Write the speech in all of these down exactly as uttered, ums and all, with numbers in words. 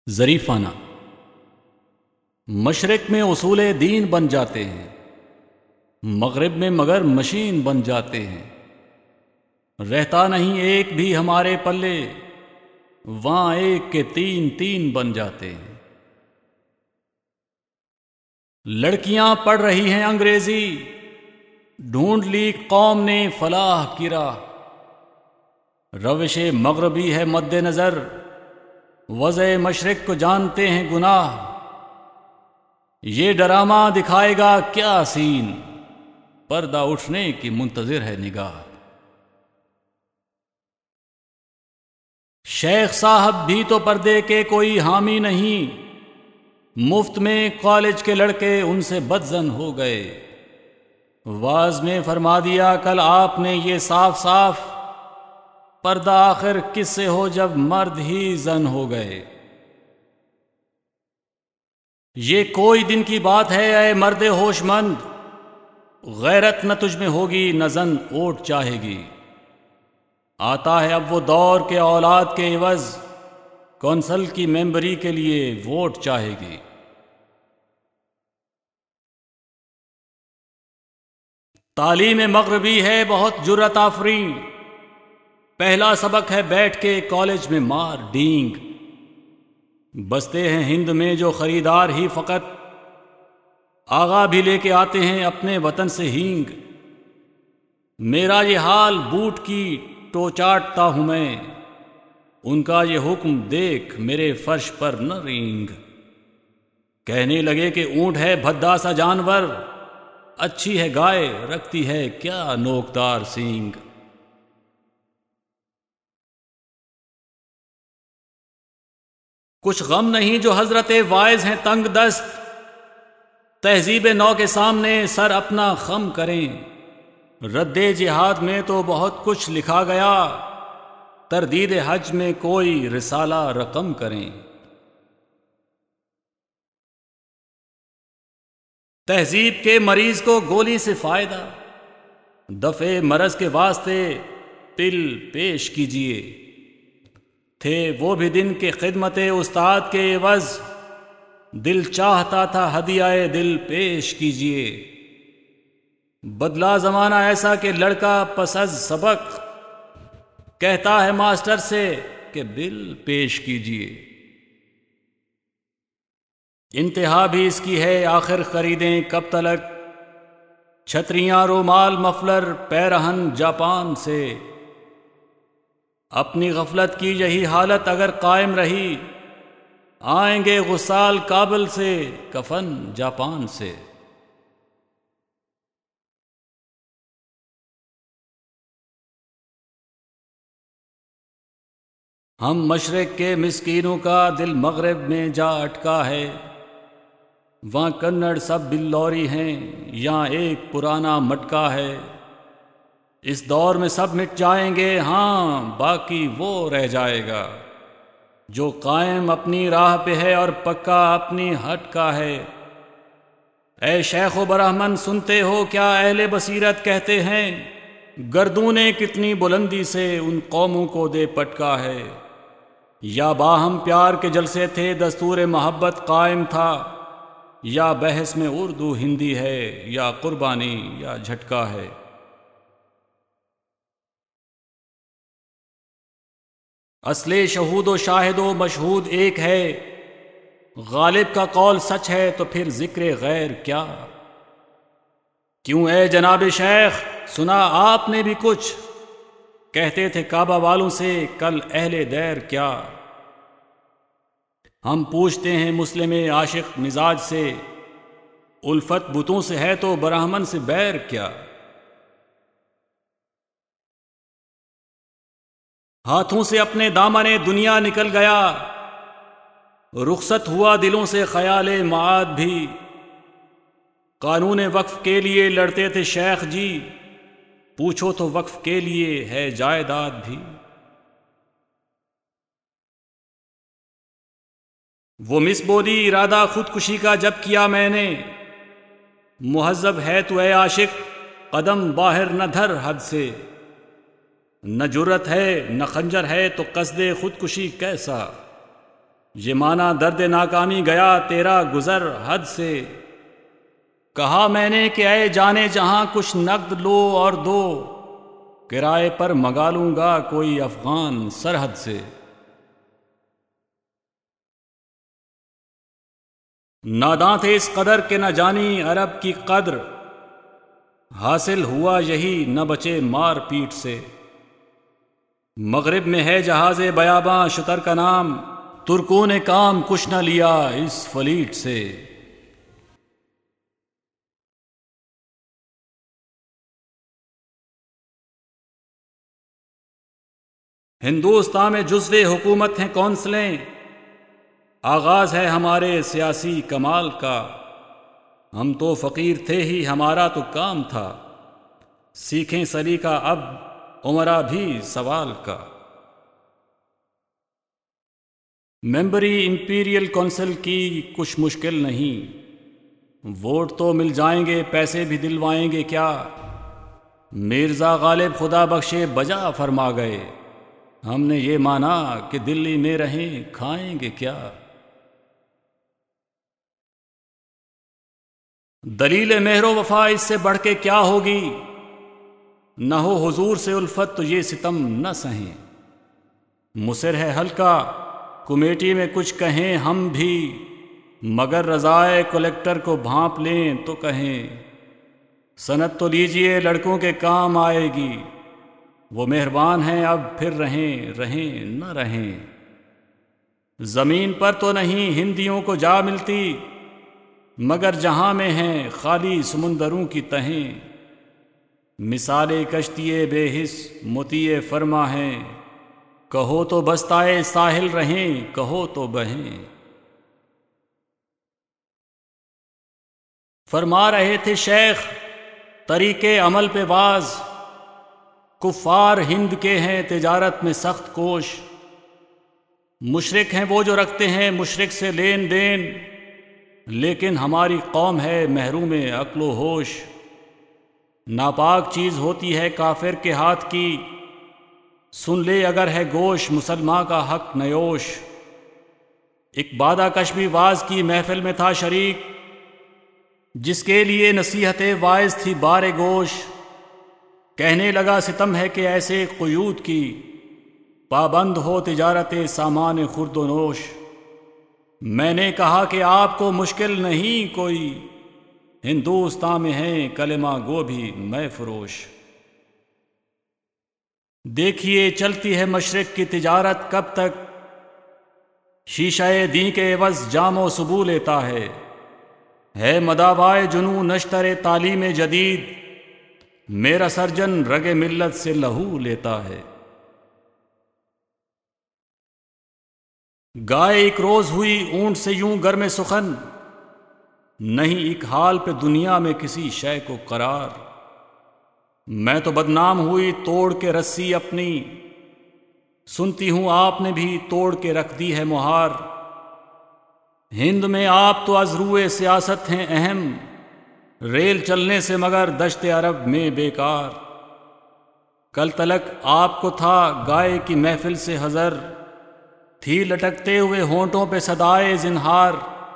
ظریفانہ مشرق میں اصول دین بن جاتے ہیں، مغرب میں مگر مشین بن جاتے ہیں۔ رہتا نہیں ایک بھی ہمارے پلے، وہاں ایک کے تین تین بن جاتے ہیں۔ لڑکیاں پڑھ رہی ہیں انگریزی، ڈھونڈ لی قوم نے فلاح کی راہ۔ روش مغربی ہے مد نظر، وضع مشرق کو جانتے ہیں گناہ۔ یہ ڈرامہ دکھائے گا کیا سین، پردہ اٹھنے کی منتظر ہے نگاہ۔ شیخ صاحب بھی تو پردے کے کوئی حامی نہیں، مفت میں کالج کے لڑکے ان سے بدظن ہو گئے۔ واز میں فرما دیا کل آپ نے یہ صاف صاف، پردہ آخر کس سے ہو جب مرد ہی زن ہو گئے۔ یہ کوئی دن کی بات ہے اے مرد ہوش مند، غیرت نہ تجھ میں ہوگی نہ زن اوٹ چاہے گی۔ آتا ہے اب وہ دور کے اولاد کے عوض، کونسل کی ممبری کے لیے ووٹ چاہے گی۔ تعلیم مغربی ہے بہت جرأت آفریں، پہلا سبق ہے بیٹھ کے کالج میں مار ڈینگ۔ بستے ہیں ہند میں جو خریدار ہی فقط، آغا بھی لے کے آتے ہیں اپنے وطن سے ہینگ۔ میرا یہ حال بوٹ کی ٹو چاٹتا ہوں میں، ان کا یہ حکم دیکھ میرے فرش پر نہ رینگ۔ کہنے لگے کہ اونٹ ہے بھدا سا جانور، اچھی ہے گائے رکھتی ہے کیا نوکدار سینگ۔ کچھ غم نہیں جو حضرت وائز ہیں تنگ دست، تہذیب نو کے سامنے سر اپنا خم کریں۔ رد جہاد میں تو بہت کچھ لکھا گیا، تردید حج میں کوئی رسالہ رقم کریں۔ تہذیب کے مریض کو گولی سے فائدہ، دفع مرض کے واسطے پل پیش کیجیے۔ تھے وہ بھی دن کے خدمت استاد کے عوض، دل چاہتا تھا ہدیہ دل پیش کیجیے۔ بدلا زمانہ ایسا کہ لڑکا پس از سبق کہتا ہے ماسٹر سے کہ بل پیش کیجیے۔ انتہا بھی اس کی ہے آخر خریدیں کب تلک، چھتریاں رومال مفلر پیرہن جاپان سے۔ اپنی غفلت کی یہی حالت اگر قائم رہی، آئیں گے غسال کابل سے کفن جاپان سے۔ ہم مشرق کے مسکینوں کا دل مغرب میں جا اٹکا ہے، وہاں کنڑ سب بلوری ہیں یہاں ایک پرانا مٹکا ہے۔ اس دور میں سب مٹ جائیں گے ہاں باقی وہ رہ جائے گا، جو قائم اپنی راہ پہ ہے اور پکا اپنی ہٹ کا ہے۔ اے شیخ و برہمن سنتے ہو کیا اہل بصیرت کہتے ہیں، گردوں نے کتنی بلندی سے ان قوموں کو دے پٹکا ہے۔ یا باہم پیار کے جلسے تھے دستور محبت قائم تھا، یا بحث میں اردو ہندی ہے یا قربانی یا جھٹکا ہے۔ اصل شہود و شاہد و مشہود ایک ہے، غالب کا قول سچ ہے تو پھر ذکر غیر کیا۔ کیوں اے جناب شیخ سنا آپ نے بھی کچھ، کہتے تھے کعبہ والوں سے کل اہل دیر کیا۔ ہم پوچھتے ہیں مسلم عاشق مزاج سے، الفت بتوں سے ہے تو برہمن سے بیر کیا۔ ہاتھوں سے اپنے دامن دنیا نکل گیا، رخصت ہوا دلوں سے خیال معاد بھی۔ قانون وقف کے لیے لڑتے تھے شیخ جی، پوچھو تو وقف کے لیے ہے جائیداد بھی۔ وہ مس بولی ارادہ خودکشی کا جب کیا میں نے، مہذب ہے تو اے عاشق قدم باہر نہ دھر حد سے۔ نہ جرت ہے نہ خنجر ہے تو قصد خودکشی کیسا، یہ مانا درد ناکامی گیا تیرا گزر حد سے، کہا میں نے کہ اے جانے جہاں کچھ نقد لو اور دو، کرائے پر منگا لوں گا کوئی افغان سرحد سے۔ ناداں تھے اس قدر کہ نہ جانی عرب کی قدر، حاصل ہوا یہی نہ بچے مار پیٹ سے۔ مغرب میں ہے جہاز بیاباں شتر کا نام، ترکوں نے کام کچھ نہ لیا اس فلیٹ سے۔ ہندوستان میں جزو حکومت ہیں کونسلیں، آغاز ہے ہمارے سیاسی کمال کا، ہم تو فقیر تھے ہی ہمارا تو کام تھا، سیکھیں سلیقہ اب عمرہ بھی سوال کا۔ ممبری امپیریل کونسل کی کچھ مشکل نہیں، ووٹ تو مل جائیں گے پیسے بھی دلوائیں گے کیا، مرزا غالب خدا بخشے بجا فرما گئے، ہم نے یہ مانا کہ دلی میں رہیں کھائیں گے کیا۔ دلیل مہر و وفا اس سے بڑھ کے کیا ہوگی، نہ ہو حضور سے الفت تو یہ ستم نہ سہیں، مصر ہے ہلکا کمیٹی میں کچھ کہیں ہم بھی، مگر رضائے کلیکٹر کو بھانپ لیں تو کہیں، سند تو لیجئے لڑکوں کے کام آئے گی، وہ مہربان ہیں اب پھر رہیں رہیں نہ رہیں، زمین پر تو نہیں ہندیوں کو جا ملتی، مگر جہاں میں ہیں خالی سمندروں کی تہیں، مثال کشتی بے حس مطیع فرما ہیں، کہو تو بستائے ساحل رہیں کہو تو بہیں۔ فرما رہے تھے شیخ طریقے عمل پہ واز، کفار ہند کے ہیں تجارت میں سخت کوش، مشرک ہیں وہ جو رکھتے ہیں مشرک سے لین دین، لیکن ہماری قوم ہے محروم عقل و ہوش، ناپاک چیز ہوتی ہے کافر کے ہاتھ کی، سن لے اگر ہے گوش مسلمان کا حق نیوش۔ ایک بادہ کش بھی واز کی محفل میں تھا شریک، جس کے لیے نصیحت واعظ تھی بار گوش، کہنے لگا ستم ہے کہ ایسے قیود کی، پابند ہو تجارت سامان خرد و نوش۔ میں نے کہا کہ آپ کو مشکل نہیں کوئی، ہندوستان میں ہیں کلمہ گو بھی میں فروش، دیکھیے چلتی ہے مشرق کی تجارت کب تک، شیشہ دین کے عوض جام و سبو لیتا ہے، ہے مداوائے جنوں نشتر تعلیم جدید، میرا سرجن رگ ملت سے لہو لیتا ہے۔ گائے ایک روز ہوئی اونٹ سے یوں گرم سخن، نہیں ایک حال پہ دنیا میں کسی شے کو قرار، میں تو بدنام ہوئی توڑ کے رسی اپنی، سنتی ہوں آپ نے بھی توڑ کے رکھ دی ہے مہار، ہند میں آپ تو از روئے سیاست ہیں اہم، ریل چلنے سے مگر دشت عرب میں بیکار، کل تلک آپ کو تھا گائے کی محفل سے حذر، تھی لٹکتے ہوئے ہونٹوں پہ صدائے زنہار،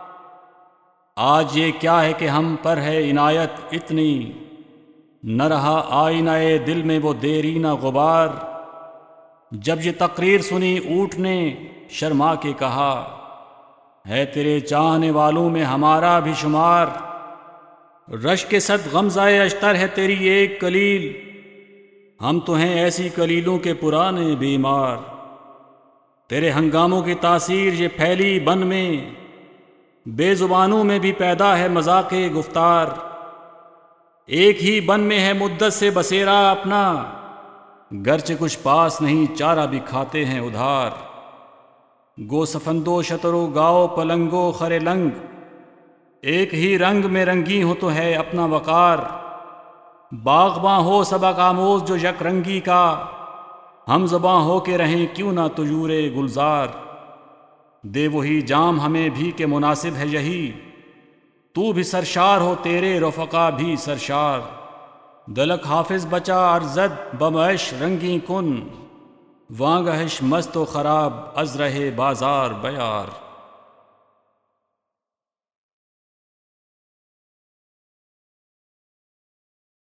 آج یہ کیا ہے کہ ہم پر ہے عنایت اتنی، نہ رہا آئینہ دل میں وہ دیرینہ غبار، جب یہ تقریر سنی اونٹ نے شرما کے کہا، ہے تیرے چاہنے والوں میں ہمارا بھی شمار، رش کے صد غمزہ اشتر ہے تیری ایک کلیل، ہم تو ہیں ایسی کلیلوں کے پرانے بیمار، تیرے ہنگاموں کی تاثیر یہ پھیلی بن میں، بے زبانوں میں بھی پیدا ہے مذاق گفتار، ایک ہی بن میں ہے مدت سے بسیرا اپنا، گرچہ کچھ پاس نہیں چارہ بھی کھاتے ہیں ادھار، گو سفندو شترو گاؤ پلنگو خرے لنگ، ایک ہی رنگ میں رنگی ہو تو ہے اپنا وقار، باغباں ہو سبق آموز جو یک رنگی کا، ہم زباں ہو کے رہیں کیوں نہ طیور گلزار، دے وہی جام ہمیں بھی کہ مناسب ہے یہی، تو بھی سرشار ہو تیرے رفقا بھی سرشار، دلک حافظ بچا ارزد بمعش رنگی کن، وانگہش مست و خراب از رہے بازار بیار۔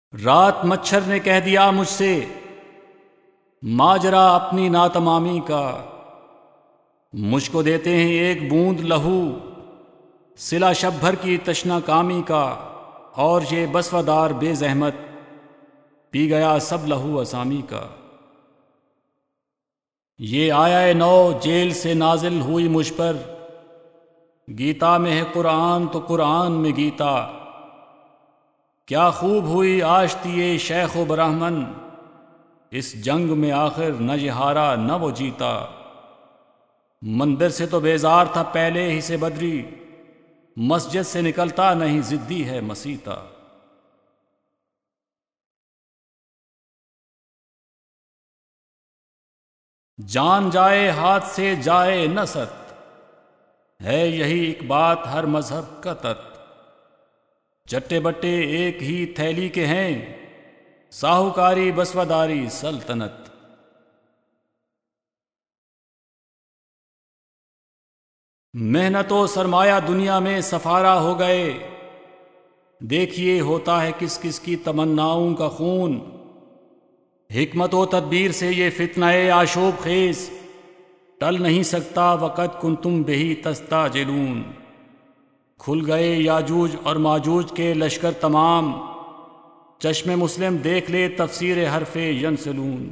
رات مچھر نے کہہ دیا مجھ سے ماجرا اپنی ناتمامی کا، مجھ کو دیتے ہیں ایک بوند لہو صلہ شب بھر کی تشنا کامی کا، اور یہ بسودار بے زحمت پی گیا سب لہو اسامی کا۔ یہ آیا نو جیل سے نازل ہوئی مجھ پر، گیتا میں ہے قرآن تو قرآن میں گیتا، کیا خوب ہوئی آشتی شیخ و برہمن، اس جنگ میں آخر نہ یہ ہارا نہ وہ جیتا۔ مندر سے تو بیزار تھا پہلے ہی سے بدری، مسجد سے نکلتا نہیں ضدی ہے مسیتا۔ جان جائے ہاتھ سے جائے نہ ست، ہے یہی ایک بات ہر مذہب کا تت۔ چٹے بٹے ایک ہی تھیلی کے ہیں، ساہوکاری بسوداری سلطنت۔ محنت و سرمایہ دنیا میں سفارا ہو گئے، دیکھیے ہوتا ہے کس کس کی تمناؤں کا خون۔ حکمت و تدبیر سے یہ فتنہ آشوب خیز، ٹل نہیں سکتا وقت کنتم بہی تستعجلون۔ کھل گئے یاجوج اور ماجوج کے لشکر تمام، چشم مسلم دیکھ لے تفسیر حرف ینسلون۔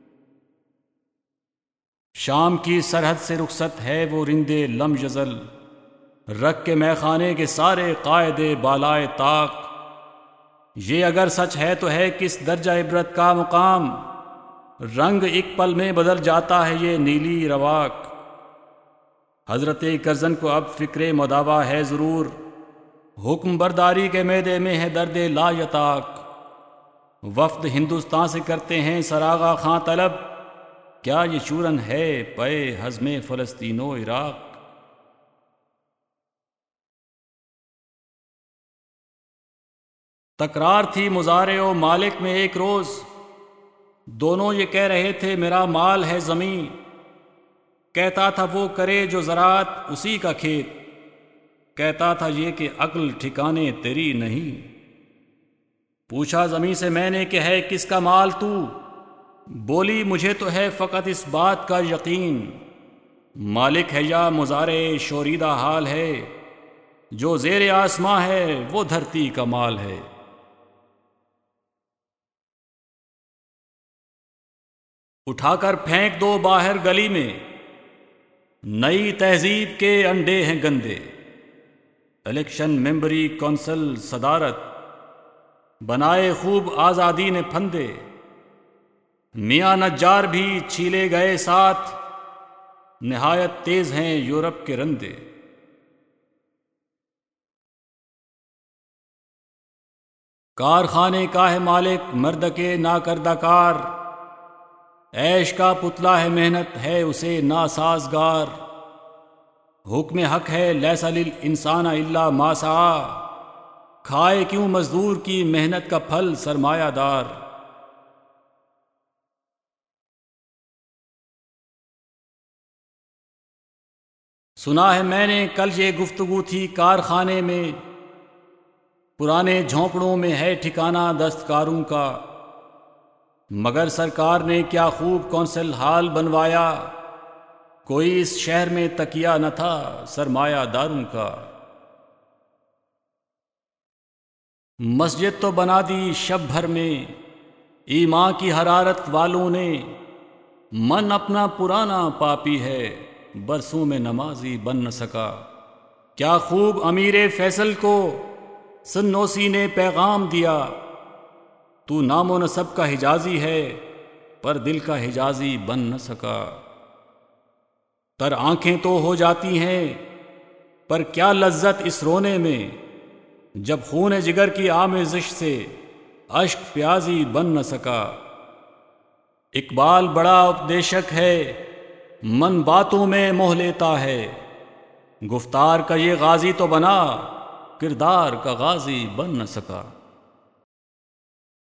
شام کی سرحد سے رخصت ہے وہ رندے لم یزل، رکھ کے میخانے کے سارے قائد بالائے طاق۔ یہ اگر سچ ہے تو ہے کس درجہ عبرت کا مقام، رنگ ایک پل میں بدل جاتا ہے یہ نیلی رواق۔ حضرت کرزن کو اب فکر مداوا ہے ضرور، حکم برداری کے میدے میں ہے درد لا یطاق۔ وفد ہندوستان سے کرتے ہیں سراغا خاں طلب، کیا یہ چورن ہے پے ہضم فلسطین و عراق۔ تکرار تھی مزارع و مالک میں ایک روز، دونوں یہ کہہ رہے تھے میرا مال ہے زمیں۔ کہتا تھا وہ کرے جو زراعت اسی کا کھیت، کہتا تھا یہ کہ عقل ٹھکانے تیری نہیں۔ پوچھا زمیں سے میں نے کہ ہے کس کا مال تو، بولی مجھے تو ہے فقط اس بات کا یقین، مالک ہے یا مزارع شوریدہ حال ہے، جو زیر آسماں ہے وہ دھرتی کا مال ہے۔ اٹھا کر پھینک دو باہر گلی میں، نئی تہذیب کے انڈے ہیں گندے۔ الیکشن ممبری کونسل صدارت، بنائے خوب آزادی نے پھندے۔ میاں نجار بھی چھیلے گئے ساتھ، نہایت تیز ہیں یورپ کے رندے۔ کارخانے کا ہے مالک مرد کے ناکردہ کار، عیش کا پتلا ہے محنت ہے اسے ناسازگار۔ حکم حق ہے لیس للانسان الا ما سعی، کھائے کیوں مزدور کی محنت کا پھل سرمایہ دار۔ سنا ہے میں نے کل یہ گفتگو تھی کارخانے میں، پرانے جھونپڑوں میں ہے ٹھکانہ دستکاروں کا، مگر سرکار نے کیا خوب کونسل ہال بنوایا، کوئی اس شہر میں تکیہ نہ تھا سرمایہ داروں کا۔ مسجد تو بنا دی شب بھر میں ایمان کی حرارت والوں نے، من اپنا پرانا پاپی ہے برسوں میں نمازی بن نہ سکا۔ کیا خوب امیر فیصل کو سنوسی نے پیغام دیا، تو نام و نسب کا حجازی ہے پر دل کا حجازی بن نہ سکا۔ تر آنکھیں تو ہو جاتی ہیں پر کیا لذت اس رونے میں، جب خون جگر کی آمیزش سے اشک پیازی بن نہ سکا۔ اقبال بڑا اپدیشک ہے من باتوں میں موہ لیتا ہے، گفتار کا یہ غازی تو بنا کردار کا غازی بن نہ سکا۔